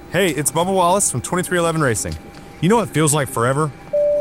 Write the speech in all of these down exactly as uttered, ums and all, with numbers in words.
Hey, it's Bubba Wallace from twenty-three eleven Racing. You know what feels like forever?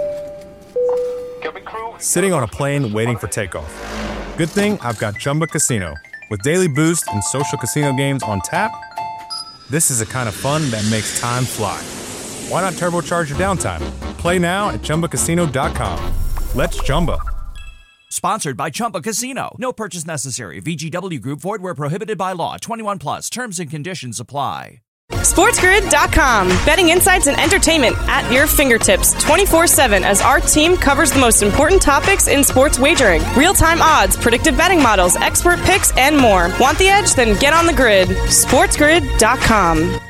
Sitting on a plane waiting for takeoff. Good thing I've got Chumba Casino. With daily boost and social casino games on tap, this is the kind of fun that makes time fly. Why not turbocharge your downtime? Play now at Chumba Casino dot com. Let's Chumba. Sponsored by Chumba Casino. No purchase necessary. V G W Group. Void where prohibited by law. twenty-one plus. Terms and conditions apply. SportsGrid dot com. Betting insights and entertainment at your fingertips twenty-four seven as our team covers the most important topics in sports wagering. Real-time odds, predictive betting models, expert picks, and more. Want the edge? Then get on the grid. SportsGrid dot com.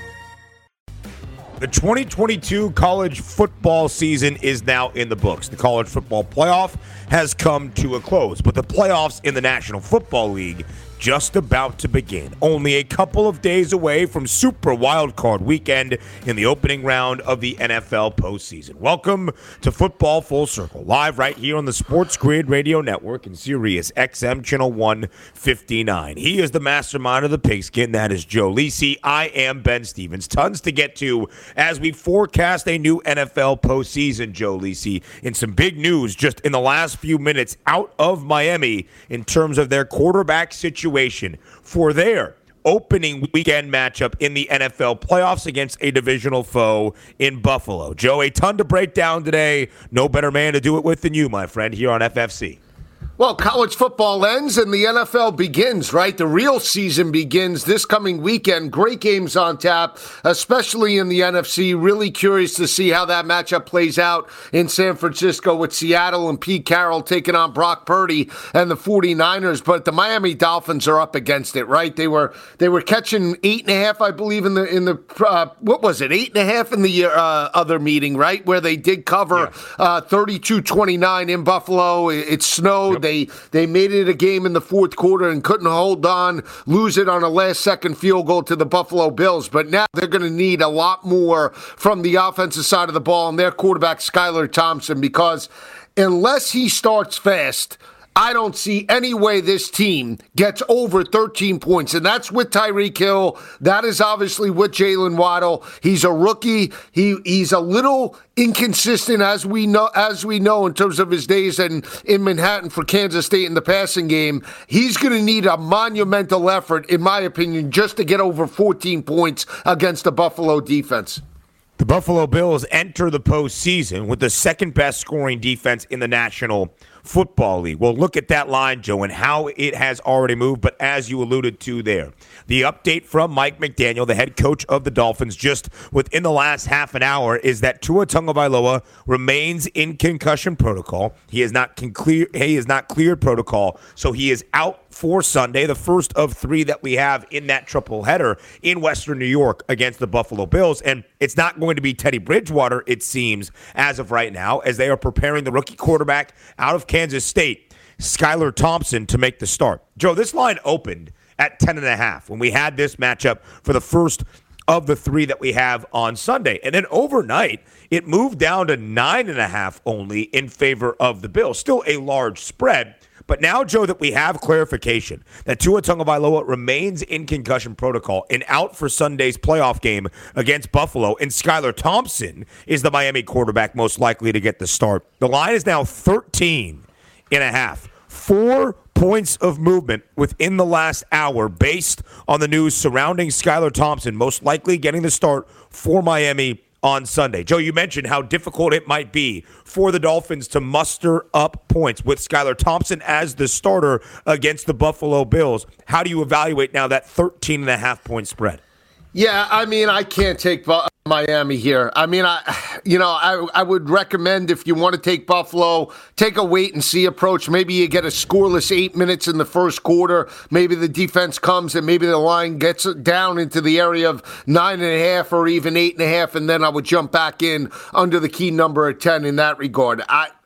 The twenty twenty-two college football season is now in the books. The college football playoff has come to a close, but the playoffs in the National Football League just about to begin. Only a couple of days away from Super Wildcard Weekend in the opening round of the N F L postseason. Welcome to Football Full Circle, live right here on the Sports Grid Radio Network and Sirius X M Channel one fifty-nine. He is the mastermind of the pigskin. That is Joe Lisi. I am Ben Stevens. Tons to get to as we forecast a new N F L postseason, Joe Lisi. And some big news just in the last few minutes out of Miami in terms of their quarterback situation for their opening weekend matchup in the N F L playoffs against a divisional foe in Buffalo. Joe, a ton to break down today. No better man to do it with than you, my friend, here on F F C. Well, college football ends and the N F L begins, right? The real season begins this coming weekend. Great games on tap, especially in the N F C. Really curious to see how that matchup plays out in San Francisco with Seattle and Pete Carroll taking on Brock Purdy and the forty-niners. But the Miami Dolphins are up against it, right? They were they were catching eight and a half, I believe, in the in the uh, what was it? Eight and a half in the uh, other meeting, right? Where they did cover yeah. uh, thirty-two twenty-nine in Buffalo. It, it snowed. Yep. They they made it a game in the fourth quarter and couldn't hold on, lose it on a last-second field goal to the Buffalo Bills. But now they're going to need a lot more from the offensive side of the ball and their quarterback, Skylar Thompson, because unless he starts fast, I don't see any way this team gets over thirteen points, and that's with Tyreek Hill. That is obviously with Jalen Waddle. He's a rookie. He he's a little inconsistent, as we know, as we know in terms of his days in, in Manhattan for Kansas State in the passing game. He's going to need a monumental effort, in my opinion, just to get over fourteen points against the Buffalo defense. The Buffalo Bills enter the postseason with the second best scoring defense in the National Football League. Well, look at that line, Joe, and how it has already moved. But as you alluded to there, the update from Mike McDaniel, the head coach of the Dolphins, just within the last half an hour, is that Tua Tagovailoa remains in concussion protocol. He is not con- clear, he is not cleared protocol, so he is out for Sunday, the first of three that we have in that triple header in Western New York against the Buffalo Bills. And it's not going to be Teddy Bridgewater, it seems, as of right now, as they are preparing the rookie quarterback out of Kansas State, Skylar Thompson, to make the start. Joe, this line opened at ten and a half when we had this matchup for the first of the three that we have on Sunday. And then overnight, it moved down to nine and a half only in favor of the Bills. Still a large spread. But now, Joe, that we have clarification that Tua Tagovailoa remains in concussion protocol and out for Sunday's playoff game against Buffalo, and Skylar Thompson is the Miami quarterback most likely to get the start, the line is now thirteen and a half. Four points of movement within the last hour based on the news surrounding Skylar Thompson most likely getting the start for Miami on Sunday. Joe, you mentioned how difficult it might be for the Dolphins to muster up points with Skylar Thompson as the starter against the Buffalo Bills. How do you evaluate now that thirteen and a half point spread? Yeah, I mean, I can't take Bu- Miami here. I mean, I, you know, I I would recommend if you want to take Buffalo, take a wait and see approach. Maybe you get a scoreless eight minutes in the first quarter. Maybe the defense comes and maybe the line gets down into the area of nine and a half or even eight and a half, and then I would jump back in under the key number of ten in that regard. I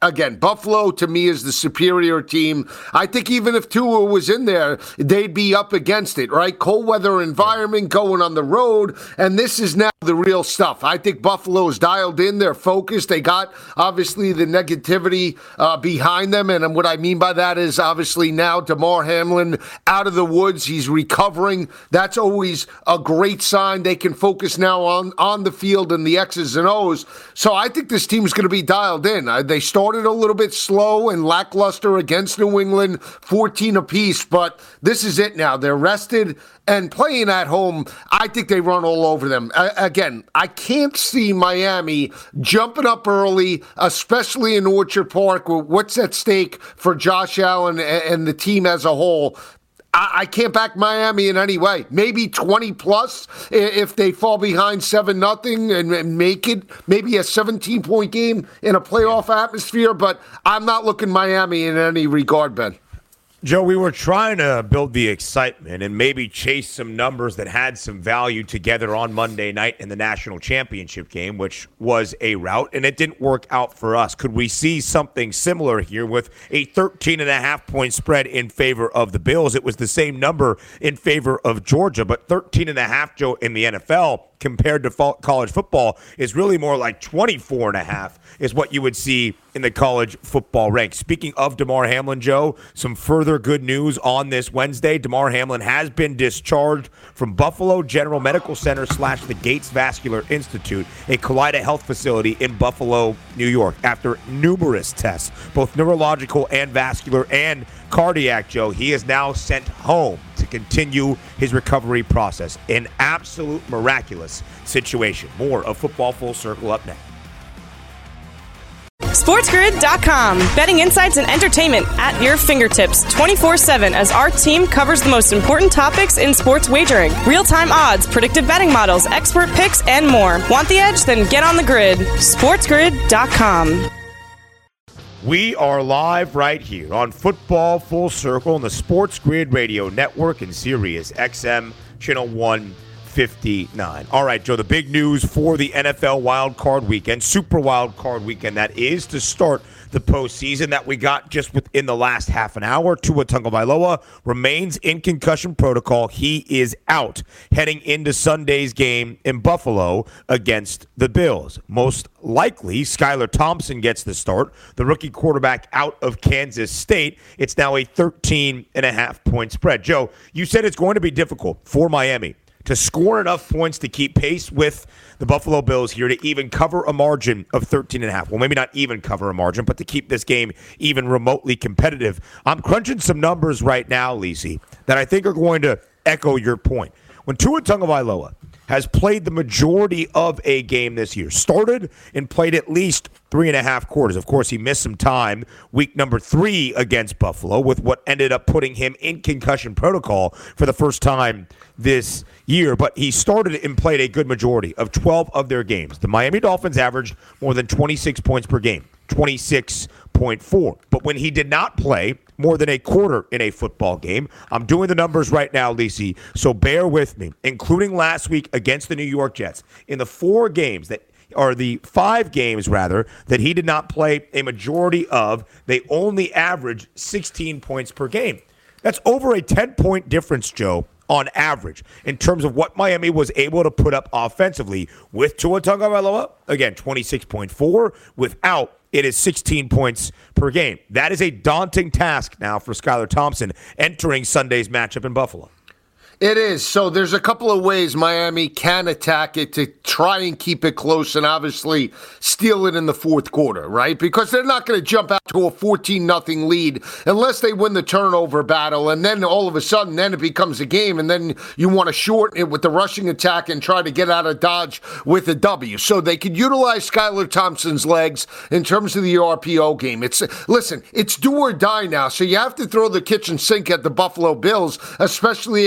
again, Buffalo to me is the superior team. I think even if Tua was in there, they'd be up against it, right? Cold weather environment, going on the road, and this is now the real stuff. I think Buffalo's dialed in. They're focused. They got, obviously, the negativity uh, behind them, and what I mean by that is, obviously, now Damar Hamlin out of the woods. He's recovering. That's always a great sign. They can focus now on, on the field and the X's and O's. So I think this team's going to be dialed in. Uh, they started a little bit slow and lackluster against New England, fourteen apiece, but this is it now. They're rested and playing at home. I think they run all over them. Uh, again, I can't see Miami jumping up early, especially in Orchard Park. What's at stake for Josh Allen and the team as a whole? I can't back Miami in any way. Maybe twenty plus if they fall behind seven nothing and make it maybe a seventeen-point game in a playoff atmosphere, but I'm not looking Miami in any regard, Ben. Joe, we were trying to build the excitement and maybe chase some numbers that had some value together on Monday night in the national championship game, which was a rout, and it didn't work out for us. Could we see something similar here with a thirteen and a half point spread in favor of the Bills? It was the same number in favor of Georgia, but thirteen and a half, Joe, in the N F L compared to college football is really more like twenty-four and a half is what you would see in the college football ranks. Speaking of Damar Hamlin, Joe, some further good news on this Wednesday. Damar Hamlin has been discharged from Buffalo General Medical Center slash the Gates Vascular Institute, a Kaleida Health facility in Buffalo, New York, after numerous tests, both neurological and vascular and cardiac, Joe. He is now sent home to continue his recovery process. An absolute miraculous situation. More of Football Full Circle up next. SportsGrid dot com. Betting insights and entertainment at your fingertips twenty-four seven as our team covers the most important topics in sports wagering. Real-time odds, predictive betting models, expert picks, and more. Want the edge? Then get on the grid. SportsGrid dot com. We are live right here on Football Full Circle on the Sports Grid Radio Network and Sirius X M Channel one fifty-nine. All right, Joe, the big news for the N F L Wild Card Weekend, Super Wild Card Weekend, that is to start the postseason that we got just within the last half an hour. Tua Tagovailoa remains in concussion protocol. He is out heading into Sunday's game in Buffalo against the Bills. Most likely, Skylar Thompson gets the start, the rookie quarterback out of Kansas State. It's now a thirteen and a half point spread. Joe, you said it's going to be difficult for Miami to score enough points to keep pace with the Buffalo Bills here to even cover a margin of thirteen and a half. Well, maybe not even cover a margin, but to keep this game even remotely competitive. I'm crunching some numbers right now, Lisi, that I think are going to echo your point. When Tua Tagovailoa has played the majority of a game this year, started and played at least three and a half quarters. Of course, he missed some time week number three against Buffalo with what ended up putting him in concussion protocol for the first time this year. But he started and played a good majority of twelve of their games. The Miami Dolphins averaged more than twenty-six points per game, twenty-six point four. But when he did not play more than a quarter in a football game, I'm doing the numbers right now, Lisi, so bear with me, including last week against the New York Jets. In the four games that or the five games, rather, that he did not play a majority of, they only averaged sixteen points per game. That's over a ten-point difference, Joe, on average, in terms of what Miami was able to put up offensively with Tua Tagovailoa. Again, twenty-six point four. Without, it is sixteen points per game. That is a daunting task now for Skylar Thompson entering Sunday's matchup in Buffalo. It is. So there's a couple of ways Miami can attack it to try and keep it close and obviously steal it in the fourth quarter, right? Because they're not going to jump out to a fourteen nothing lead unless they win the turnover battle. And then all of a sudden, then it becomes a game. And then you want to shorten it with the rushing attack and try to get out of Dodge with a W. So they could utilize Skylar Thompson's legs in terms of the R P O game. It's Listen, it's do or die now. So you have to throw the kitchen sink at the Buffalo Bills, especially as a double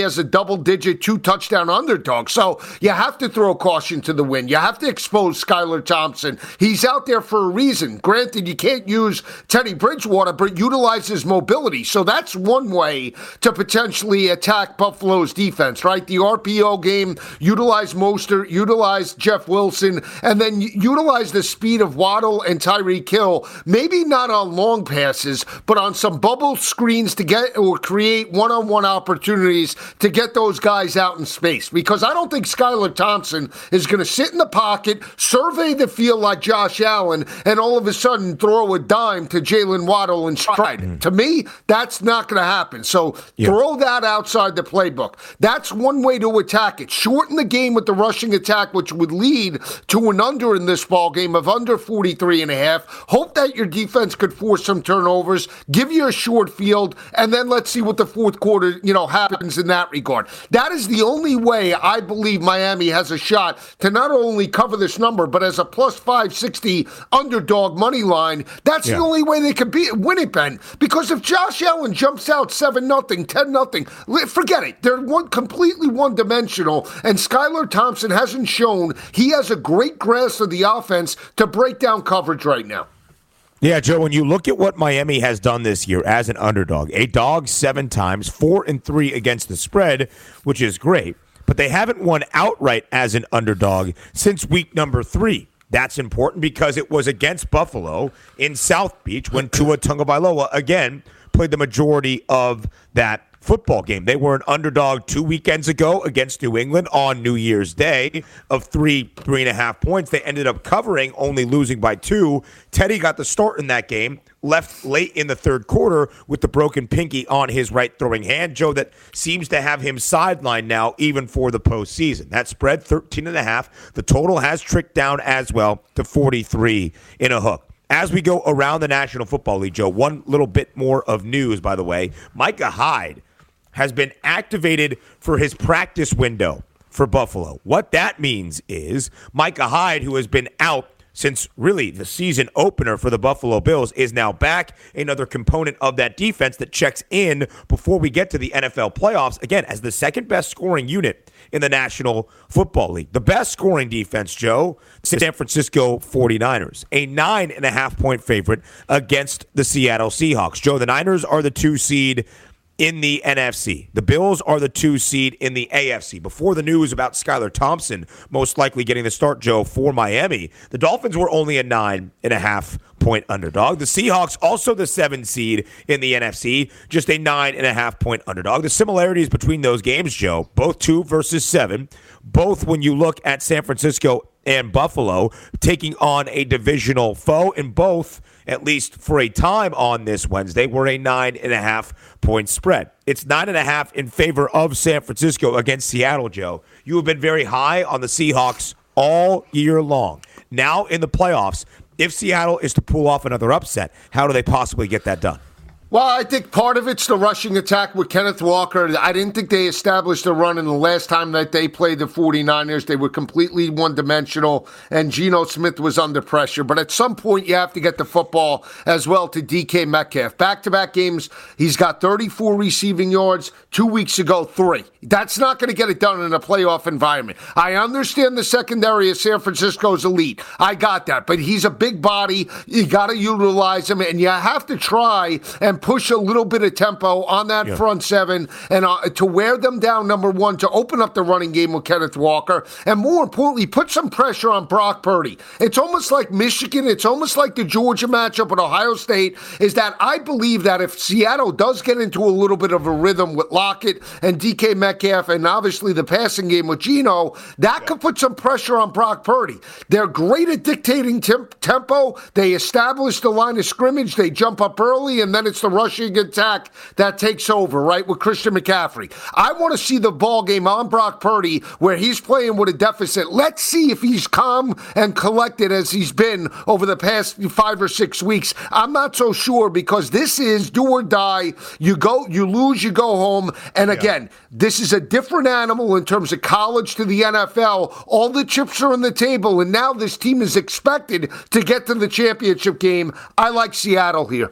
double-digit, two-touchdown underdog. So you have to throw caution to the wind. You have to expose Skylar Thompson. He's out there for a reason. Granted, you can't use Teddy Bridgewater, but utilize his mobility. So that's one way to potentially attack Buffalo's defense, right? The R P O game, utilize Mostert, utilize Jeff Wilson, and then utilize the speed of Waddle and Tyreek Hill. Maybe not on long passes, but on some bubble screens to get or create one-on-one opportunities to get those guys out in space. Because I don't think Skylar Thompson is going to sit in the pocket, survey the field like Josh Allen, and all of a sudden throw a dime to Jalen Waddle and stride. Mm. To me, that's not going to happen. So yeah. throw that outside the playbook. That's one way to attack it. Shorten the game with the rushing attack, which would lead to an under in this ball game of under forty-three and a half. Hope that your defense could force some turnovers, give you a short field, and then let's see what the fourth quarter, you know, happens in that regard. That is the only way I believe Miami has a shot to not only cover this number, but as a plus five sixty underdog money line. That's yeah. the only way they could be win it, Ben. Because if Josh Allen jumps out seven nothing, ten nothing, forget it. They're one completely one-dimensional, and Skylar Thompson hasn't shown he has a great grasp of the offense to break down coverage right now. Yeah, Joe, when you look at what Miami has done this year as an underdog, a dog seven times, four and three against the spread, which is great, but they haven't won outright as an underdog since week number three. That's important because it was against Buffalo in South Beach when Tua Tagovailoa, again, played the majority of that football game. They were an underdog two weekends ago against New England on New Year's Day of three, three and a half points. They ended up covering, only losing by two. Teddy got the start in that game, left late in the third quarter with the broken pinky on his right throwing hand. Joe, that seems to have him sidelined now even for the postseason. That spread, thirteen and a half. The total has tricked down as well to forty-three in a hook. As we go around the National Football League, Joe, one little bit more of news, by the way. Micah Hyde has been activated for his practice window for Buffalo. What that means is Micah Hyde, who has been out since really the season opener for the Buffalo Bills, is now back. Another component of that defense that checks in before we get to the N F L playoffs, again, as the second best scoring unit in the National Football League. The best scoring defense, Joe, San Francisco forty-niners, a nine and a half point favorite against the Seattle Seahawks. Joe, the Niners are the two seed in the N F C. The Bills are the two seed in the A F C. Before the news about Skylar Thompson most likely getting the start, Joe, for Miami, the Dolphins were only a nine and a half point underdog. The Seahawks also the seven seed in the N F C, just a nine and a half point underdog. The similarities between those games, Joe, both two versus seven, both when you look at San Francisco and Buffalo taking on a divisional foe, and both, at least for a time on this Wednesday, were a nine and a half point spread. It's nine and a half in favor of San Francisco against Seattle, Joe. You have been very high on the Seahawks all year long. Now in the playoffs, if Seattle is to pull off another upset, how do they possibly get that done? Well, I think part of it's the rushing attack with Kenneth Walker. I didn't think they established a run in the last time that they played the forty-niners. They were completely one-dimensional, and Geno Smith was under pressure. But at some point, you have to get the football as well to D K Metcalf. Back-to-back games, he's got thirty-four receiving yards. Two weeks ago, three. That's not going to get it done in a playoff environment. I understand the secondary of San Francisco's elite. I got that. But he's a big body. You got to utilize him, and you have to try and push a little bit of tempo on that yeah. front seven and uh, to wear them down, number one, to open up the running game with Kenneth Walker, and more importantly, put some pressure on Brock Purdy. It's almost like Michigan, it's almost like the Georgia matchup with Ohio State, is that I believe that if Seattle does get into a little bit of a rhythm with Lockett and D K Metcalf and obviously the passing game with Geno, that yeah. could put some pressure on Brock Purdy. They're great at dictating temp- tempo. They establish the line of scrimmage. They jump up early, and then it's the rushing attack that takes over, right, with Christian McCaffrey. I want to see the ball game on Brock Purdy where he's playing with a deficit. Let's see if he's calm and collected as he's been over the past five or six weeks. I'm not so sure, because this is do or die. You go, you lose, you go home. And again, yeah. this is a different animal in terms of college to the N F L. All the chips are on the table, and now this team is expected to get to the championship game. I like Seattle here.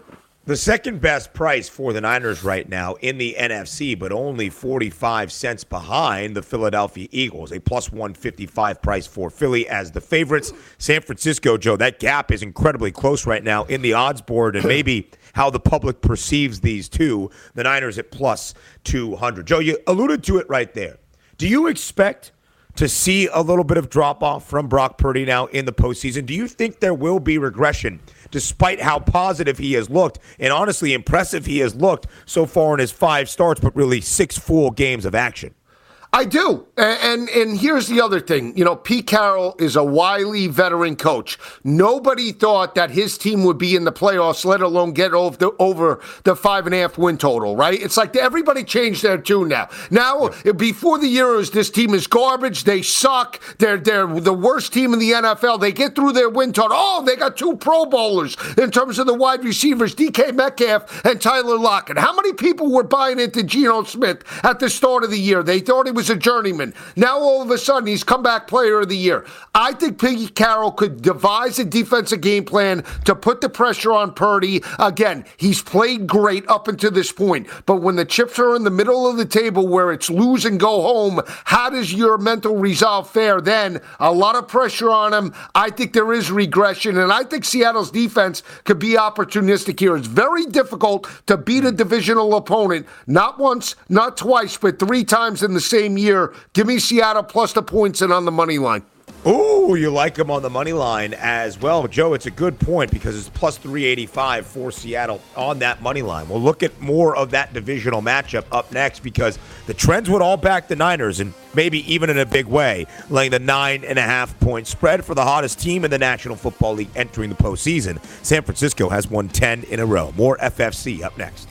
The second best price for the Niners right now in the N F C, but only forty-five cents behind the Philadelphia Eagles. A plus one fifty-five price for Philly as the favorites. San Francisco, Joe, that gap is incredibly close right now in the odds board, and maybe how the public perceives these two. The Niners at plus two hundred. Joe, you alluded to it right there. Do you expect to see a little bit of drop-off from Brock Purdy now in the postseason? Do you think there will be regression despite how positive he has looked and honestly impressive he has looked so far in his five starts, but really six full games of action? I do. And, and and here's the other thing. You know, Pete Carroll is a wily veteran coach. Nobody thought that his team would be in the playoffs, let alone get over the, over the five and a half win total, right? It's like everybody changed their tune now. Now, yeah. Before the year is this team is garbage. They suck. They're, they're the worst team in the N F L. They get through their win total. Oh, they got two Pro Bowlers in terms of the wide receivers, D K Metcalf and Tyler Lockett. How many people were buying into Geno Smith at the start of the year? They thought he was a journeyman. Now all of a sudden he's comeback player of the year. I think Pete Carroll could devise a defensive game plan to put the pressure on Purdy. Again, he's played great up until this point, but when the chips are in the middle of the table where it's lose and go home, how does your mental resolve fare then? A lot of pressure on him. I think there is regression, and I think Seattle's defense could be opportunistic here. It's very difficult to beat a divisional opponent, not once, not twice, but three times in the same year. Give me Seattle plus the points and on the money line. Ooh, you like him on the money line as well. Joe, it's a good point because it's plus three eighty-five for Seattle on that money line. We'll look at more of that divisional matchup up next because the trends would all back the Niners, and maybe even in a big way, laying the nine and a half point spread for the hottest team in the National Football League entering the postseason. San Francisco has won ten in a row. More F F C up next.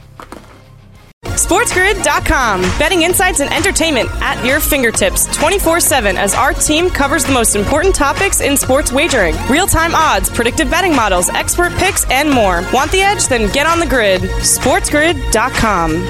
SportsGrid dot com. Betting insights and entertainment at your fingertips twenty-four seven as our team covers the most important topics in sports wagering. Real-time odds, predictive betting models, expert picks, and more. Want the edge? Then get on the grid. SportsGrid dot com.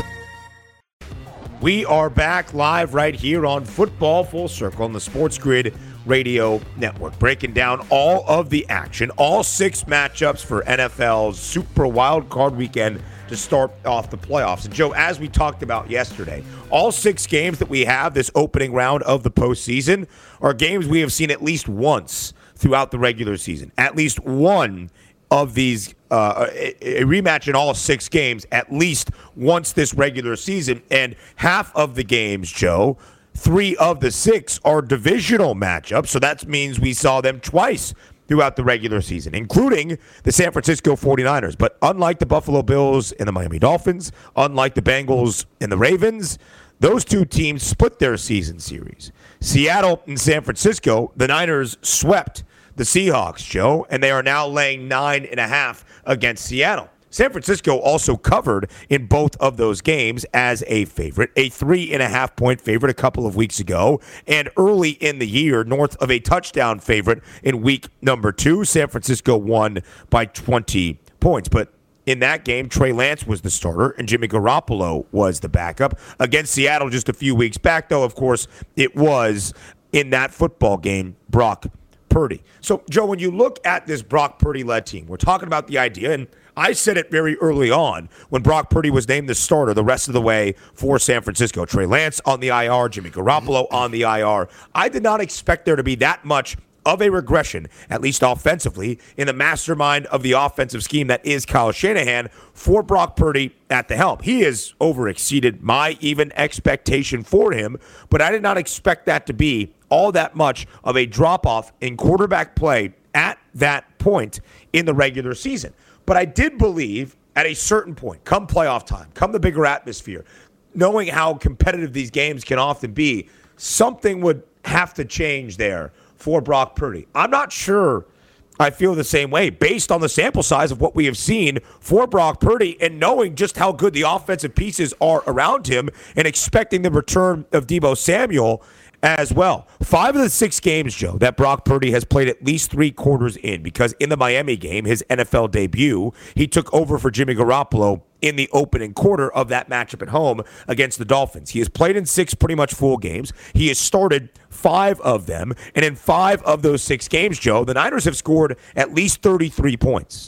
We are back live right here on Football Full Circle on the Sports Grid Radio Network, breaking down all of the action, all six matchups for N F L's Super Wild Card Weekend to start off the playoffs. And Joe, as we talked about yesterday, all six games that we have this opening round of the postseason are games we have seen at least once throughout the regular season. At least one of these, uh, a, a rematch in all six games, at least once this regular season. And half of the games, Joe, three of the six are divisional matchups. So that means we saw them twice throughout the regular season, including the San Francisco forty-niners. But unlike the Buffalo Bills and the Miami Dolphins, unlike the Bengals and the Ravens, those two teams split their season series. Seattle and San Francisco, the Niners swept the Seahawks, Joe, and they are now laying nine and a half against Seattle. San Francisco also covered in both of those games as a favorite, a three and a half point favorite a couple of weeks ago, and early in the year, north of a touchdown favorite in week number two. San Francisco won by twenty points, but in that game, Trey Lance was the starter and Jimmy Garoppolo was the backup. Against Seattle just a few weeks back, though, of course, it was in that football game, Brock Purdy. So, Joe, when you look at this Brock Purdy-led team, we're talking about the idea, and I said it very early on when Brock Purdy was named the starter the rest of the way for San Francisco. Trey Lance on the I R, Jimmy Garoppolo on the I R. I did not expect there to be that much of a regression, at least offensively, in the mastermind of the offensive scheme that is Kyle Shanahan for Brock Purdy at the helm. He has overexceeded my even expectation for him, but I did not expect that to be all that much of a drop-off in quarterback play at that point in the regular season. But I did believe at a certain point, come playoff time, come the bigger atmosphere, knowing how competitive these games can often be, something would have to change there for Brock Purdy. I'm not sure I feel the same way based on the sample size of what we have seen for Brock Purdy and knowing just how good the offensive pieces are around him and expecting the return of Deebo Samuel as well. Five of the six games, Joe, that Brock Purdy has played at least three quarters in, because in the Miami game, his N F L debut, he took over for Jimmy Garoppolo in the opening quarter of that matchup at home against the Dolphins. He has played in six pretty much full games. He has started five of them, and in five of those six games, Joe, the Niners have scored at least thirty-three points.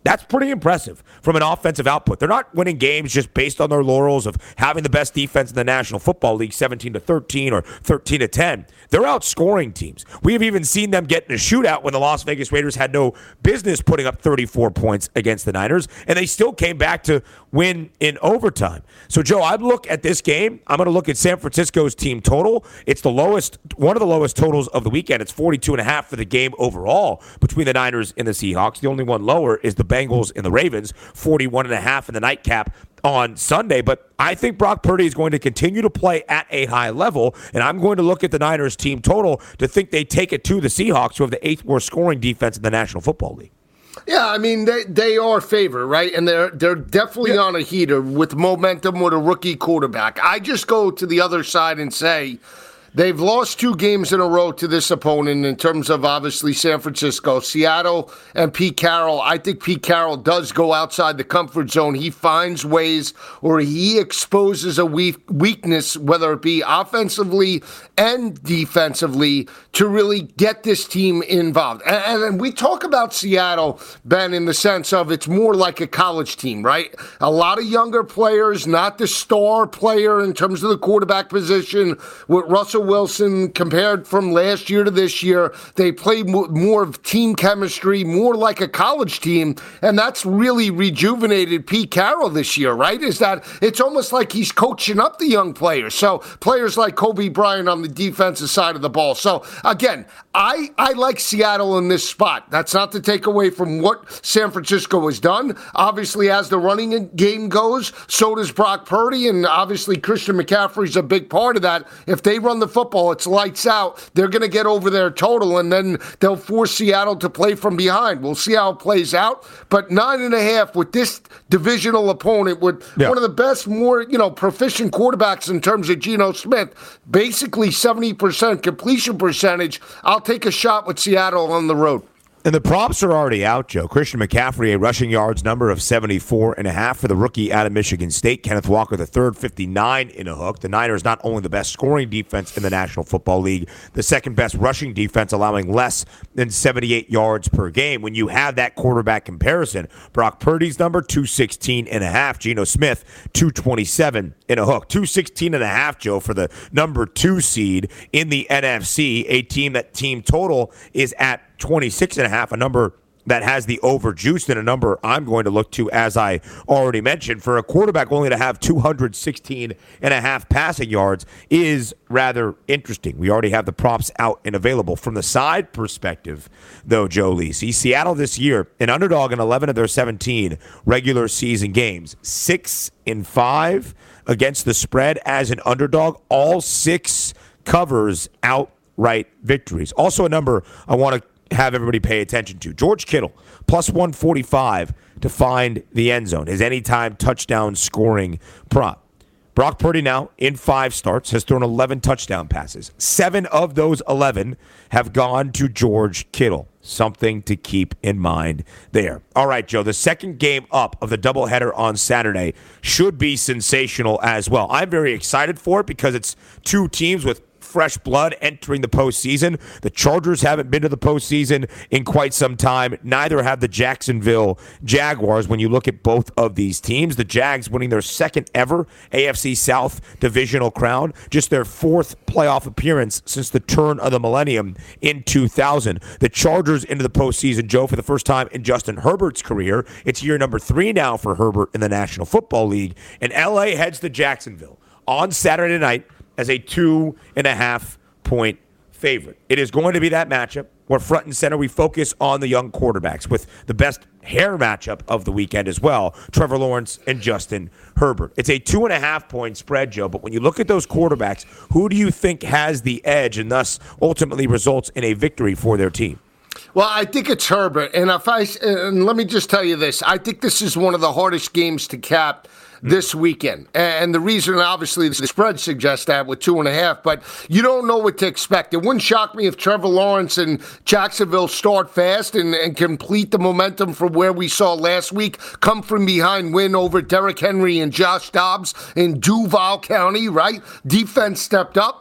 That's pretty impressive from an offensive output. They're not winning games just based on their laurels of having the best defense in the National Football League, seventeen to thirteen or thirteen to ten. They're outscoring teams. We have even seen them get in a shootout when the Las Vegas Raiders had no business putting up thirty-four points against the Niners, and they still came back to win in overtime. So, Joe, I'd look at this game. I'm going to look at San Francisco's team total. It's the lowest, one of the lowest totals of the weekend. It's forty-two and a half for the game overall between the Niners and the Seahawks. The only one lower is the Bengals and the Ravens, forty-one and a half in the nightcap on Sunday. But I think Brock Purdy is going to continue to play at a high level, and I'm going to look at the Niners team total to think they take it to the Seahawks, who have the eighth worst scoring defense in the National Football League. Yeah, I mean, they they are favored, right? And they're they're definitely yeah. on a heater with momentum with a rookie quarterback. I just go to the other side and say they've lost two games in a row to this opponent in terms of, obviously, San Francisco, Seattle, and Pete Carroll. I think Pete Carroll does go outside the comfort zone. He finds ways, or he exposes a weak weakness, whether it be offensively and defensively, to really get this team involved. And, and we talk about Seattle, Ben, in the sense of it's more like a college team, right? A lot of younger players, not the star player in terms of the quarterback position with Russell Wilson compared from last year to this year. They play more of team chemistry, more like a college team, and that's really rejuvenated Pete Carroll this year, right? Is that it's almost like he's coaching up the young players. So players like Kobe Bryant on the defensive side of the ball. So again, I, I like Seattle in this spot. That's not to take away from what San Francisco has done. Obviously, as the running game goes, so does Brock Purdy, and obviously Christian McCaffrey's a big part of that. If they run the football, it's lights out. They're going to get over their total, and then they'll force Seattle to play from behind. We'll see how it plays out. But nine and a half with this divisional opponent, with yeah. one of the best, more you know, proficient quarterbacks in terms of Geno Smith, basically seventy percent completion percentage. I'll take a shot with Seattle on the road. And the props are already out, Joe. Christian McCaffrey, a rushing yards number of seventy-four and a half for the rookie out of Michigan State. Kenneth Walker, the third, fifty-nine in a hook. The Niners not only the best scoring defense in the National Football League, the second best rushing defense, allowing less than seventy-eight yards per game. When you have that quarterback comparison, Brock Purdy's number, two sixteen and a half. Geno Smith, two twenty-seven in a hook. two sixteen and a half, Joe, for the number two seed in the N F C, a team that team total is at twenty-six and a half, a number that has the over juiced, and a number I'm going to look to, as I already mentioned, for a quarterback only to have two sixteen and a half passing yards is rather interesting. We already have the props out and available. From the side perspective, though, Joe Lisi, Seattle this year, an underdog in eleven of their seventeen regular season games, six in five against the spread as an underdog, all six covers outright victories. Also a number I want to have everybody pay attention to. George Kittle, plus one forty-five to find the end zone. His anytime touchdown scoring prop. Brock Purdy now, in five starts, has thrown eleven touchdown passes. Seven of those eleven have gone to George Kittle. Something to keep in mind there. All right, Joe, the second game up of the doubleheader on Saturday should be sensational as well. I'm very excited for it because it's two teams with fresh blood entering the postseason. The Chargers haven't been to the postseason in quite some time. Neither have the Jacksonville Jaguars. When you look at both of these teams, the Jags winning their second ever A F C South divisional crown, just their fourth playoff appearance since the turn of the millennium in two thousand. The Chargers into the postseason, Joe, for the first time in Justin Herbert's career. It's year number three now for Herbert in the National Football League. And L A heads to Jacksonville on Saturday night as a two and a half point favorite. It is going to be that matchup where front and center we focus on the young quarterbacks with the best hair matchup of the weekend as well, Trevor Lawrence and Justin Herbert. It's a two and a half point spread, Joe, but when you look at those quarterbacks, who do you think has the edge and thus ultimately results in a victory for their team? Well, I think it's Herbert, and if I and let me just tell you this: I think this is one of the hardest games to cap this weekend. And the reason, obviously, the spread suggests that with two and a half, but you don't know what to expect. It wouldn't shock me if Trevor Lawrence and Jacksonville start fast and, and complete the momentum from where we saw last week, come from behind win over Derrick Henry and Josh Dobbs in Duval County, right? Defense stepped up.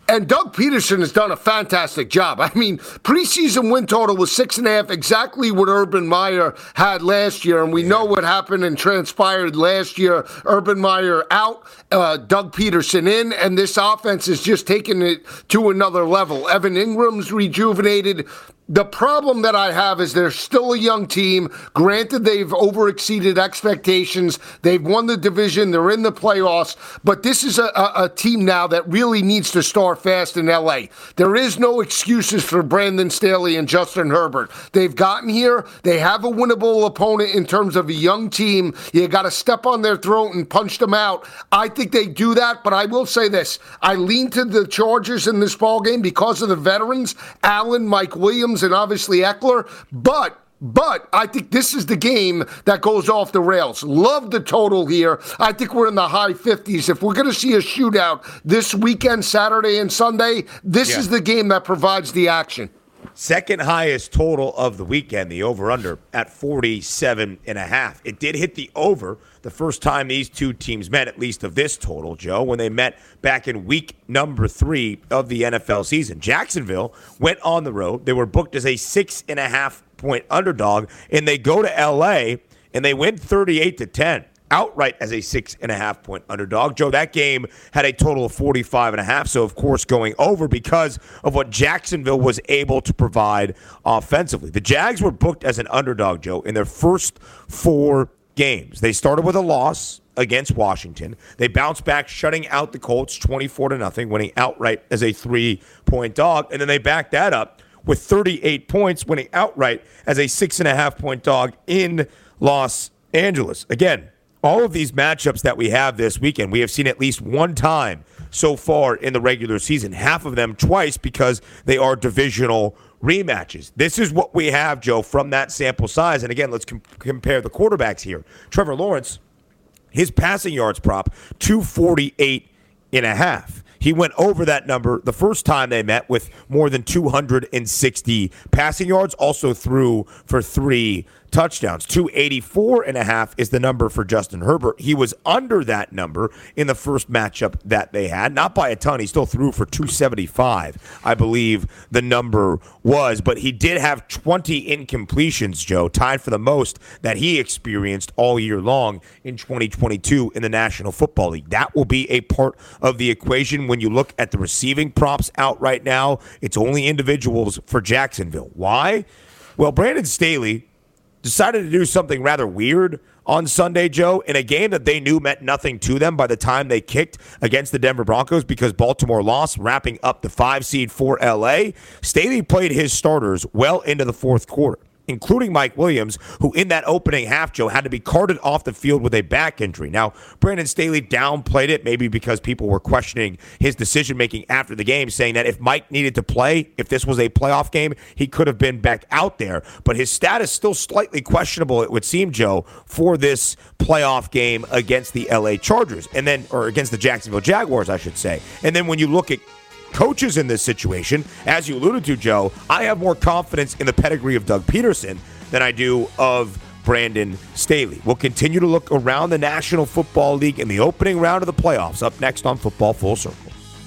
And Doug Peterson has done a fantastic job. I mean, preseason win total was six and a half, exactly what Urban Meyer had last year. And we know what happened and transpired last year. Urban Meyer out, uh, Doug Peterson in, and this offense is just taking it to another level. Evan Ingram's rejuvenated. The problem that I have is they're still a young team. Granted, they've overexceeded expectations. They've won the division. They're in the playoffs. But this is a, a, a team now that really needs to start fast in L A. There is no excuses for Brandon Staley and Justin Herbert. They've gotten here. They have a winnable opponent in terms of a young team. You got to step on their throat and punch them out. I think they do that, but I will say this. I lean to the Chargers in this ballgame because of the veterans, Allen, Mike Williams, and obviously Eckler, but But I think this is the game that goes off the rails. Love the total here. I think we're in the high fifties. If we're going to see a shootout this weekend, Saturday and Sunday, this yeah. is the game that provides the action. Second highest total of the weekend, the over-under at forty-seven and a half. It did hit the over the first time these two teams met, at least of this total, Joe, when they met back in week number three of the N F L season. Jacksonville went on the road. They were booked as a six and a half point underdog, and they go to L A and they win thirty-eight to ten. Outright as a six and a half point underdog. Joe, that game had a total of forty-five and a half. So, of course, going over because of what Jacksonville was able to provide offensively. The Jags were booked as an underdog, Joe, in their first four games. They started with a loss against Washington. They bounced back, shutting out the Colts twenty-four to nothing, winning outright as a three point dog. And then they backed that up with thirty-eight points, winning outright as a six and a half point dog in Los Angeles. Again, all of these matchups that we have this weekend, we have seen at least one time so far in the regular season, half of them twice because they are divisional rematches. This is what we have, Joe, from that sample size. And again, let's com- compare the quarterbacks here. Trevor Lawrence, his passing yards prop, two forty-eight and a half. He went over that number the first time they met with more than two hundred sixty passing yards, also threw for three touchdowns. two eighty-four and a half is the number for Justin Herbert. He was under that number in the first matchup that they had. Not by a ton. He still threw for two seventy-five, I believe the number was. But he did have twenty incompletions, Joe, tied for the most that he experienced all year long in twenty twenty-two in the National Football League. That will be a part of the equation when you look at the receiving props out right now. It's only individuals for Jacksonville. Why? Well, Brandon Staley decided to do something rather weird on Sunday, Joe, in a game that they knew meant nothing to them by the time they kicked against the Denver Broncos because Baltimore lost, wrapping up the five seed for L A. Staley played his starters well into the fourth quarter, including Mike Williams, who in that opening half, Joe, had to be carted off the field with a back injury. Now, Brandon Staley downplayed it, maybe because people were questioning his decision-making after the game, saying that if Mike needed to play, if this was a playoff game, he could have been back out there. But his status still slightly questionable, it would seem, Joe, for this playoff game against the L A Chargers, and then, or against the Jacksonville Jaguars, I should say. And then when you look at coaches in this situation, as you alluded to, Joe, I have more confidence in the pedigree of Doug Peterson than I do of Brandon Staley. We'll continue to look around the National Football League in the opening round of the playoffs up next on Football Full Circle.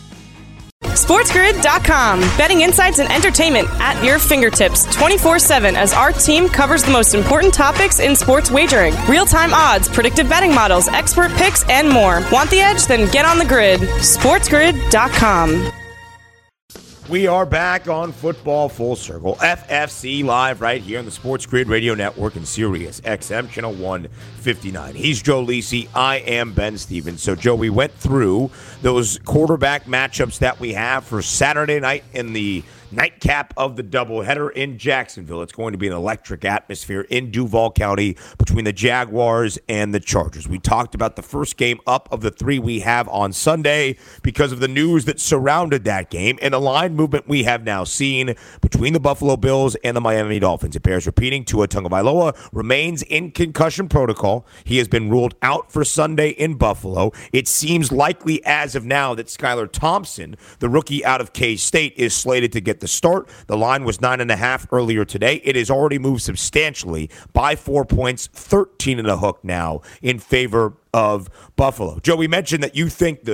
SportsGrid dot com. Betting insights and entertainment at your fingertips twenty-four seven as our team covers the most important topics in sports wagering. Real-time odds, predictive betting models, expert picks, and more. Want the edge? Then get on the grid. SportsGrid dot com. We are back on Football Full Circle, F F C live right here on the Sports Grid Radio Network and Sirius X M Channel one fifty-nine. He's Joe Lisi. I am Ben Stevens. So, Joe, we went through those quarterback matchups that we have for Saturday night in the nightcap of the doubleheader in Jacksonville. It's going to be an electric atmosphere in Duval County between the Jaguars and the Chargers. We talked about the first game up of the three we have on Sunday because of the news that surrounded that game and the line movement we have now seen between the Buffalo Bills and the Miami Dolphins. It bears repeating, Tua Tagovailoa remains in concussion protocol. He has been ruled out for Sunday in Buffalo. It seems likely as of now that Skylar Thompson, the rookie out of K-State, is slated to get the start. The line was nine and a half earlier today. It has already moved substantially by four points, thirteen and a hook now in favor of Buffalo. Joe, we mentioned that you think the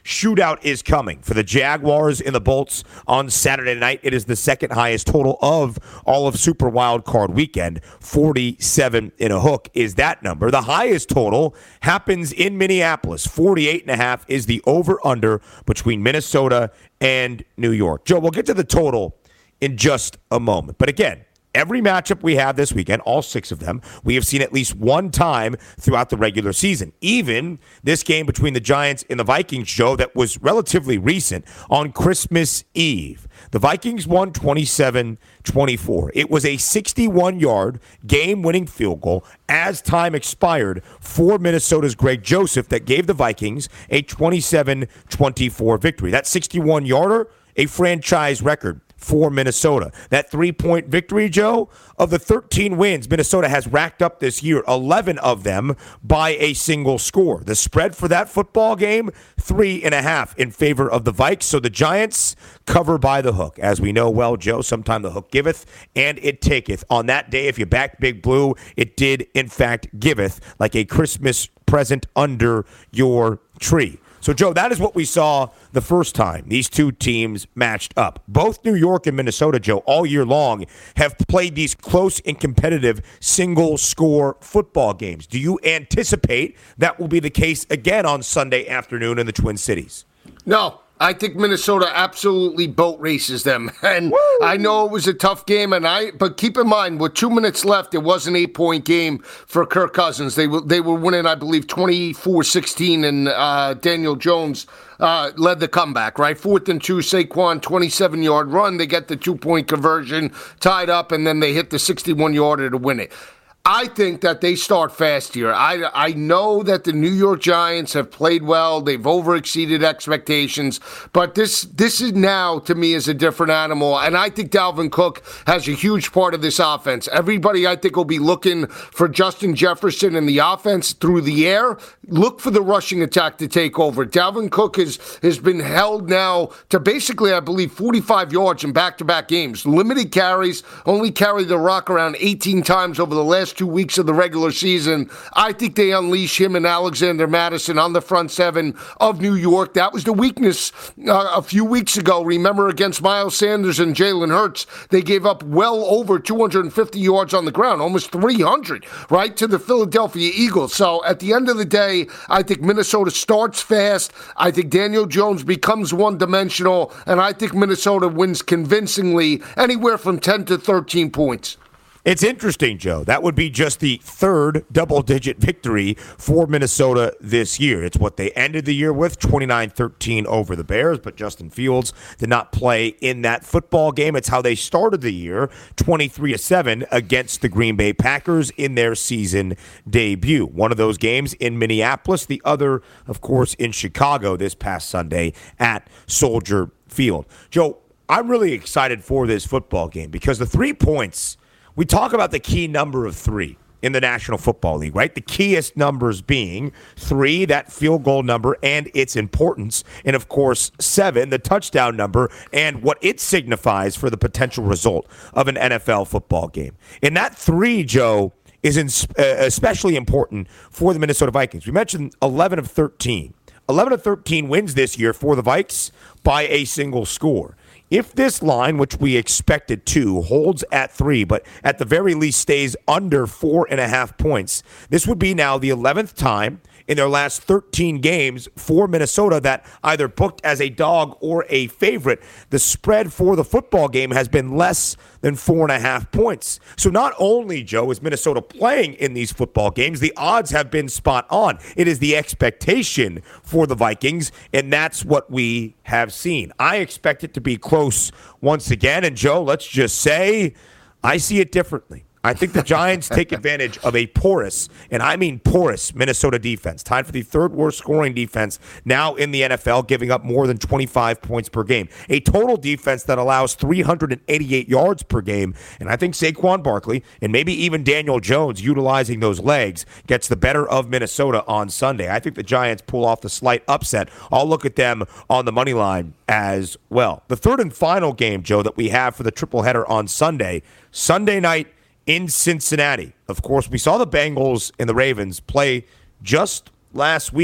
shootout is coming for the Jaguars and the Bolts on Saturday night. It is the second highest total of all of Super Wild Card Weekend. forty-seven and a hook is that number. The highest total happens in Minneapolis. forty-eight and a half is the over-under between Minnesota and New York. Joe, we'll get to the total in just a moment. But again, every matchup we have this weekend, all six of them, we have seen at least one time throughout the regular season. Even this game between the Giants and the Vikings, Joe, that was relatively recent on Christmas Eve. The Vikings won twenty-seven twenty-four. It was a sixty-one-yard game-winning field goal as time expired for Minnesota's Greg Joseph that gave the Vikings a twenty-seven twenty-four victory. That sixty-one-yarder, a franchise record for Minnesota. That three-point victory, Joe, of the thirteen wins Minnesota has racked up this year, eleven of them by a single score. The spread for that football game, three and a half in favor of the Vikes. So the Giants cover by the hook. As we know well, Joe, sometime the hook giveth and it taketh. On that day, if you back Big Blue, it did in fact giveth, like a Christmas present under your tree. So, Joe, that is what we saw the first time these two teams matched up. Both New York and Minnesota, Joe, all year long have played these close and competitive single-score football games. Do you anticipate that will be the case again on Sunday afternoon in the Twin Cities? No. I think Minnesota absolutely boat races them. And Woo! I know it was a tough game, and I but keep in mind, with two minutes left, it was an eight-point game for Kirk Cousins. They were, they were winning, I believe, twenty-four sixteen, and uh, Daniel Jones uh, led the comeback, right? Fourth and two, Saquon, twenty-seven-yard run. They get the two-point conversion, tied up, and then they hit the sixty-one-yarder to win it. I think that they start fast here. I, I know that the New York Giants have played well. They've overexceeded expectations. But this this is now, to me, is a different animal. And I think Dalvin Cook has a huge part of this offense. Everybody, I think, will be looking for Justin Jefferson in the offense through the air. Look for the rushing attack to take over. Dalvin Cook has, has been held now to basically, I believe, forty-five yards in back-to-back games. Limited carries, only carried the rock around eighteen times over the last two weeks of the regular season. I think they unleash him and Alexander Mattison on the front seven of New York. That was the weakness uh, a few weeks ago. Remember, against Miles Sanders and Jalen Hurts, they gave up well over two hundred fifty yards on the ground, almost three hundred, right, to the Philadelphia Eagles. So at the end of the day, I think Minnesota starts fast. I think Daniel Jones becomes one-dimensional, and I think Minnesota wins convincingly, anywhere from ten to thirteen points. It's interesting, Joe. That would be just the third double-digit victory for Minnesota this year. It's what they ended the year with, twenty-nine thirteen over the Bears, but Justin Fields did not play in that football game. It's how they started the year, twenty-three to seven against the Green Bay Packers in their season debut. One of those games in Minneapolis, the other, of course, in Chicago this past Sunday at Soldier Field. Joe, I'm really excited for this football game because the three points, we talk about the key number of three in the National Football League, right? The keyest numbers being three, that field goal number and its importance, and of course seven, the touchdown number and what it signifies for the potential result of an N F L football game. And that three, Joe, is in, uh, especially important for the Minnesota Vikings. We mentioned eleven of thirteen. eleven of thirteen wins this year for the Vikes by a single score. If this line, which we expected to, holds at three, but at the very least stays under four and a half points, this would be now the eleventh time in their last thirteen games for Minnesota that either booked as a dog or a favorite. The spread for the football game has been less than four and a half points. So not only, Joe, is Minnesota playing in these football games, the odds have been spot on. It is the expectation for the Vikings, and that's what we have seen. I expect it to be close once again, and Joe, let's just say I see it differently. I think the Giants take advantage of a porous, and I mean porous, Minnesota defense. Tied for the third worst scoring defense now in the N F L, giving up more than twenty-five points per game. A total defense that allows three hundred eighty-eight yards per game. And I think Saquon Barkley and maybe even Daniel Jones utilizing those legs gets the better of Minnesota on Sunday. I think the Giants pull off the slight upset. I'll look at them on the money line as well. The third and final game, Joe, that we have for the triple header on Sunday, Sunday night, in Cincinnati. Of course, we saw the Bengals and the Ravens play just last week.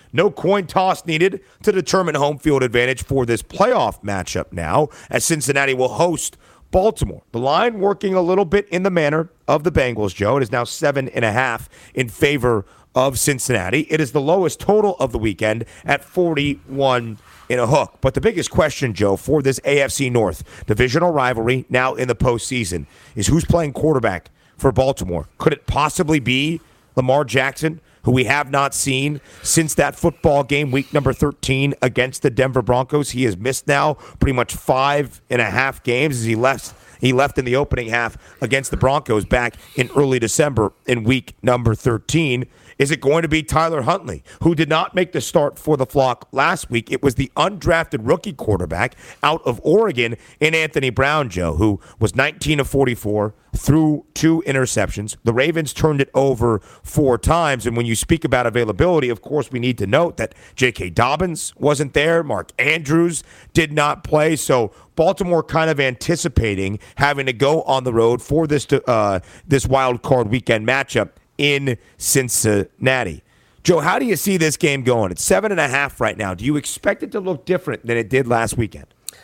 No coin toss needed to determine home field advantage for this playoff matchup now, as Cincinnati will host Baltimore. The line working a little bit in the manner of the Bengals, Joe. It is now seven and a half in favor of Cincinnati. It is the lowest total of the weekend at forty-one in a hook. But the biggest question, Joe, for this A F C North divisional rivalry now in the postseason is who's playing quarterback for Baltimore. Could it possibly be Lamar Jackson, who we have not seen since that football game, week number thirteen, against the Denver Broncos? He has missed now pretty much five and a half games as he left He left in the opening half against the Broncos back in early December in week number thirteen. Is it going to be Tyler Huntley, who did not make the start for the Flock last week? It was the undrafted rookie quarterback out of Oregon in Anthony Brown, Joe, who was nineteen of forty-four, threw two interceptions. The Ravens turned it over four times. And when you speak about availability, of course, we need to note that J K. Dobbins wasn't there. Mark Andrews did not play. So Baltimore kind of anticipating having to go on the road for this uh, this wild card weekend matchup in Cincinnati. Joe, how do you see this game going? It's seven and a half right now. Do you expect it to look different than it did last weekend?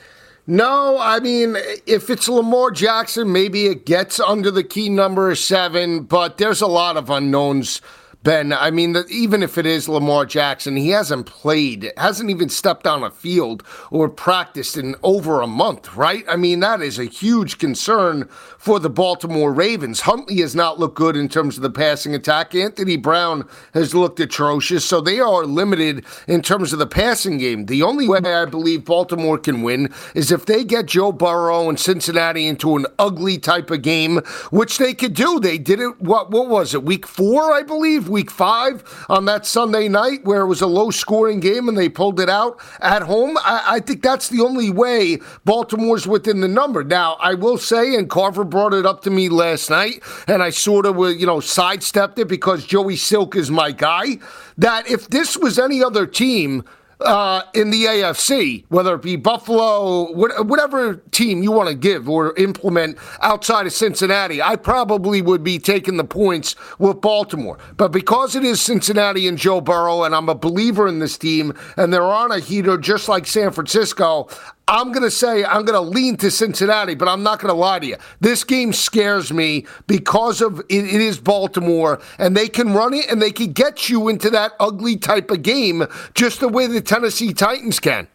No, I mean, if it's Lamar Jackson, maybe it gets under the key number of seven, but there's a lot of unknowns, Ben. I mean, the, even if it is Lamar Jackson, he hasn't played, hasn't even stepped on a field or practiced in over a month, right? I mean, that is a huge concern for the Baltimore Ravens. Huntley has not looked good in terms of the passing attack. Anthony Brown has looked atrocious, so they are limited in terms of the passing game. The only way I believe Baltimore can win is if they get Joe Burrow and Cincinnati into an ugly type of game, which they could do. They did it, what, what was it, week four, I believe? Week five on that Sunday night where it was a low-scoring game and they pulled it out at home. I, I think that's the only way Baltimore's within the number. Now, I will say, and Carver brought it up to me last night, and I sort of, you know, sidestepped it because Joey Silk is my guy, that if this was any other team Uh, in the A F C, whether it be Buffalo, whatever team you want to give or implement outside of Cincinnati, I probably would be taking the points with Baltimore. But because it is Cincinnati and Joe Burrow, and I'm a believer in this team, and they're on a heater just like San Francisco, I'm going to say I'm going to lean to Cincinnati, but I'm not going to lie to you. This game scares me because of it, it is Baltimore, and they can run it, and they can get you into that ugly type of game just the way the Tennessee Titans can.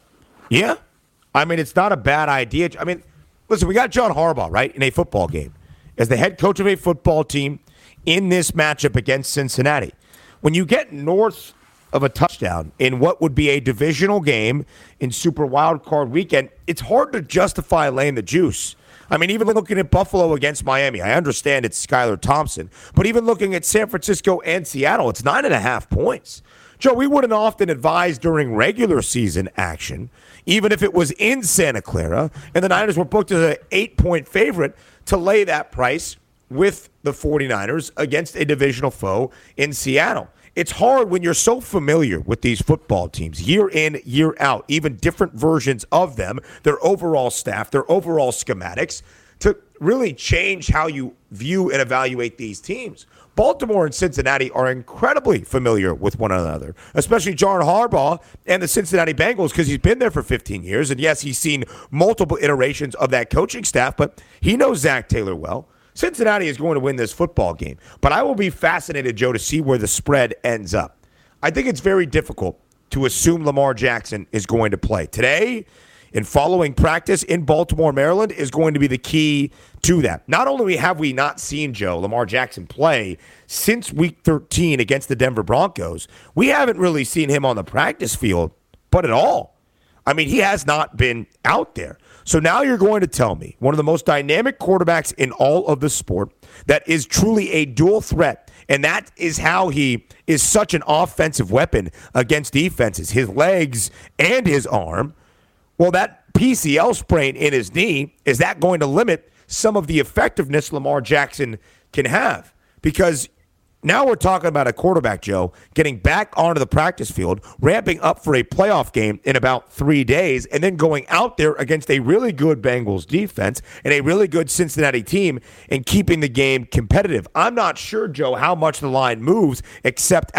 Yeah. I mean, it's not a bad idea. I mean, listen, we got John Harbaugh, right, in a football game as the head coach of a football team in this matchup against Cincinnati. When you get north of a touchdown in what would be a divisional game in Super Wildcard Weekend, it's hard to justify laying the juice. I mean, even looking at Buffalo against Miami, I understand it's Skylar Thompson, but even looking at San Francisco and Seattle, it's nine and a half points. Joe, we wouldn't often advise during regular season action, even if it was in Santa Clara, and the Niners were booked as an eight-point favorite, to lay that price with the 49ers against a divisional foe in Seattle. It's hard when you're so familiar with these football teams, year in, year out, even different versions of them, their overall staff, their overall schematics, to really change how you view and evaluate these teams. Baltimore and Cincinnati are incredibly familiar with one another, especially John Harbaugh and the Cincinnati Bengals, because he's been there for fifteen years. And yes, he's seen multiple iterations of that coaching staff, but he knows Zach Taylor well. Cincinnati is going to win this football game, but I will be fascinated, Joe, to see where the spread ends up. I think it's very difficult to assume Lamar Jackson is going to play. Today, in following practice in Baltimore, Maryland, is going to be the key to that. Not only have we not seen, Joe, Lamar Jackson play since week thirteen against the Denver Broncos, we haven't really seen him on the practice field, but at all. I mean, he has not been out there. So now you're going to tell me one of the most dynamic quarterbacks in all of the sport that is truly a dual threat, and that is how he is such an offensive weapon against defenses, his legs and his arm. Well, that P C L sprain in his knee, is that going to limit some of the effectiveness Lamar Jackson can have? Because now we're talking about a quarterback, Joe, getting back onto the practice field, ramping up for a playoff game in about three days, and then going out there against a really good Bengals defense and a really good Cincinnati team and keeping the game competitive. I'm not sure, Joe, how much the line moves except out of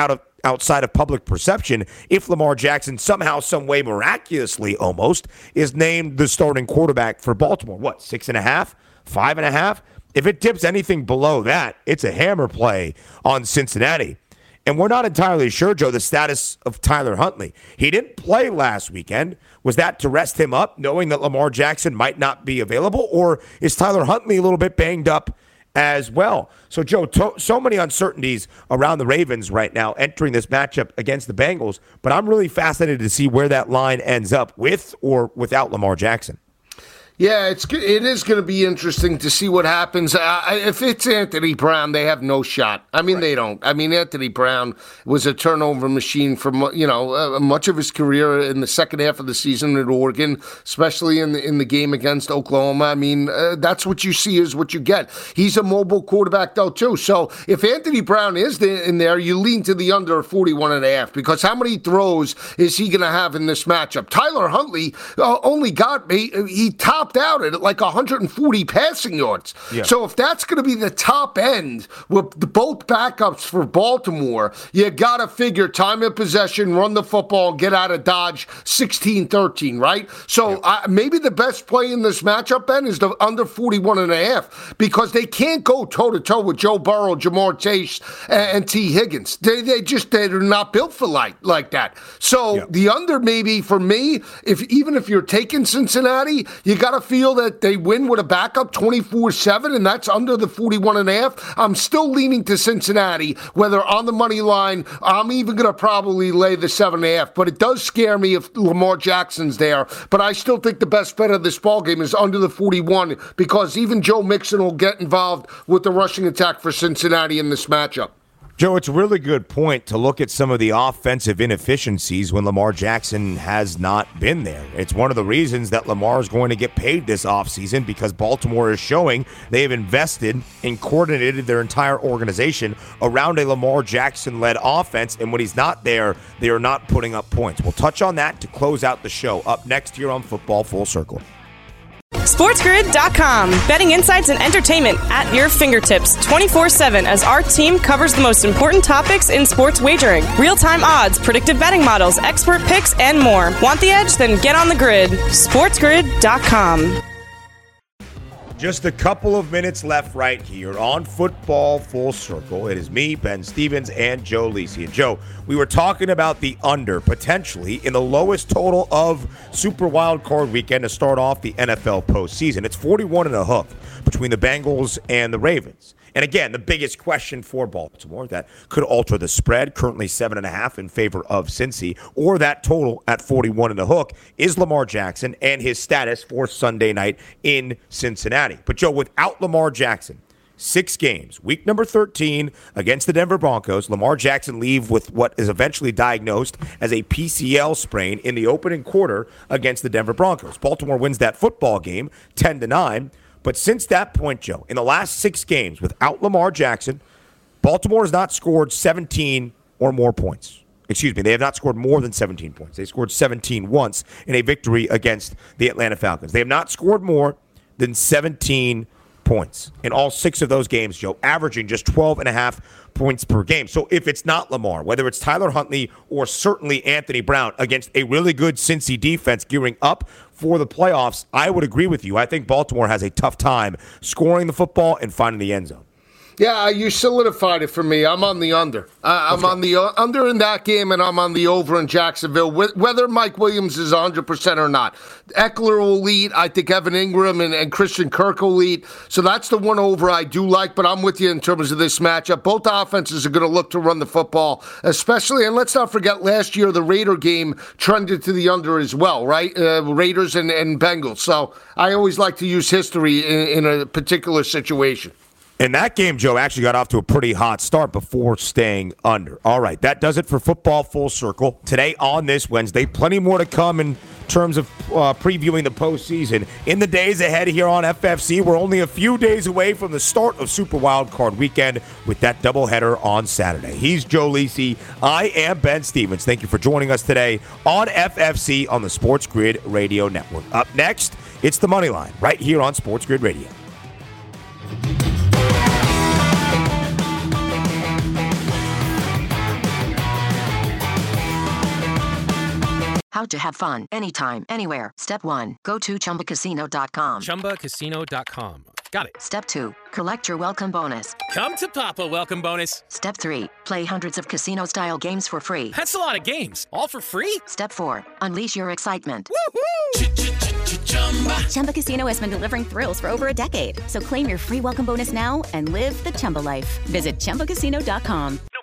outside of public perception if Lamar Jackson somehow, some way, miraculously almost, is named the starting quarterback for Baltimore. What, six and a half? Five and a half? If it dips anything below that, it's a hammer play on Cincinnati. And we're not entirely sure, Joe, the status of Tyler Huntley. He didn't play last weekend. Was that to rest him up, knowing that Lamar Jackson might not be available? Or is Tyler Huntley a little bit banged up as well? So, Joe, to- so many uncertainties around the Ravens right now entering this matchup against the Bengals. But I'm really fascinated to see where that line ends up with or without Lamar Jackson. Yeah, it's it is going to be interesting to see what happens. Uh, if it's Anthony Brown, they have no shot. I mean, right. They don't. I mean, Anthony Brown was a turnover machine for you know uh, much of his career in the second half of the season at Oregon, especially in the, in the game against Oklahoma. I mean, uh, that's what you see is what you get. He's a mobile quarterback, though, too. So if Anthony Brown is in there, you lean to the under forty-one and a half because how many throws is he going to have in this matchup? Tyler Huntley uh, only got me. He topped out at like one hundred forty passing yards. Yeah. So if that's going to be the top end with the, both backups for Baltimore, you got to figure time of possession, run the football, get out of Dodge sixteen thirteen, right? So yeah. uh, maybe the best play in this matchup, Ben, is the under forty-one and a half because they can't go toe-to-toe with Joe Burrow, Jamar Chase, and, and T. Higgins. They they just they're not built for like, like that. So yeah. the under maybe for me, if even if you're taking Cincinnati, you got to feel that they win with a backup twenty-four seven, and that's under the forty-one and a half. I'm still leaning to Cincinnati, whether on the money line. I'm even going to probably lay the seven and a half, but it does scare me if Lamar Jackson's there. But I still think the best bet of this ball game is under the forty-one because even Joe Mixon will get involved with the rushing attack for Cincinnati in this matchup. Joe, it's a really good point to look at some of the offensive inefficiencies when Lamar Jackson has not been there. It's one of the reasons that Lamar is going to get paid this offseason because Baltimore is showing they have invested and coordinated their entire organization around a Lamar Jackson-led offense, and when he's not there, they are not putting up points. We'll touch on that to close out the show up next here on Football Full Circle. SportsGrid dot com. Betting insights and entertainment at your fingertips twenty-four seven as our team covers the most important topics in sports wagering. Real-time odds, predictive betting models, expert picks, and more. Want the edge? Then get on the grid. SportsGrid dot com. Just a couple of minutes left right here on Football Full Circle. It is me, Ben Stevens, and Joe Lisi. And Joe, we were talking about the under potentially in the lowest total of Super Wild Card Weekend to start off the N F L postseason. It's forty-one and a half between the Bengals and the Ravens. And again, the biggest question for Baltimore that could alter the spread, currently seven and a half in favor of Cincy, or that total at forty-one and a hook, is Lamar Jackson and his status for Sunday night in Cincinnati. But Joe, without Lamar Jackson, six games, week number thirteen against the Denver Broncos, Lamar Jackson leave with what is eventually diagnosed as a P C L sprain in the opening quarter against the Denver Broncos. Baltimore wins that football game ten to nine. But since that point, Joe, in the last six games without Lamar Jackson, Baltimore has not scored seventeen or more points. Excuse me, they have not scored more than seventeen points. They scored seventeen once in a victory against the Atlanta Falcons. They have not scored more than seventeen points in all six of those games, Joe, averaging just twelve and a half points per game. So if it's not Lamar, whether it's Tyler Huntley or certainly Anthony Brown against a really good Cincy defense gearing up for the playoffs, I would agree with you. I think Baltimore has a tough time scoring the football and finding the end zone. Yeah, you solidified it for me. I'm on the under. Uh, I'm okay. on the uh, under in that game, and I'm on the over in Jacksonville, wh- whether Mike Williams is one hundred percent or not. Eckler will lead. I think Evan Ingram and, and Christian Kirk will lead. So that's the one over I do like, but I'm with you in terms of this matchup. Both offenses are going to look to run the football, especially, and let's not forget last year the Raider game trended to the under as well, right? Uh, Raiders and, and Bengals. So I always like to use history in, in a particular situation. And that game, Joe, actually got off to a pretty hot start before staying under. All right, that does it for Football Full Circle. Today on this Wednesday, plenty more to come in terms of uh, previewing the postseason. In the days ahead here on F F C, we're only a few days away from the start of Super Wild Card Weekend with that doubleheader on Saturday. He's Joe Lisi. I am Ben Stevens. Thank you for joining us today on F F C on the Sports Grid Radio Network. Up next, it's the Money Line right here on Sports Grid Radio. How to have fun anytime, anywhere. Step one. Go to chumba casino dot com. chumba casino dot com. Got it. Step two. Collect your welcome bonus. Come to Papa welcome bonus. Step three. Play hundreds of casino-style games for free. That's a lot of games. All for free? Step four. Unleash your excitement. Woohoo! Chumba Casino has been delivering thrills for over a decade. So claim your free welcome bonus now and live the Chumba life. Visit chumba casino dot com.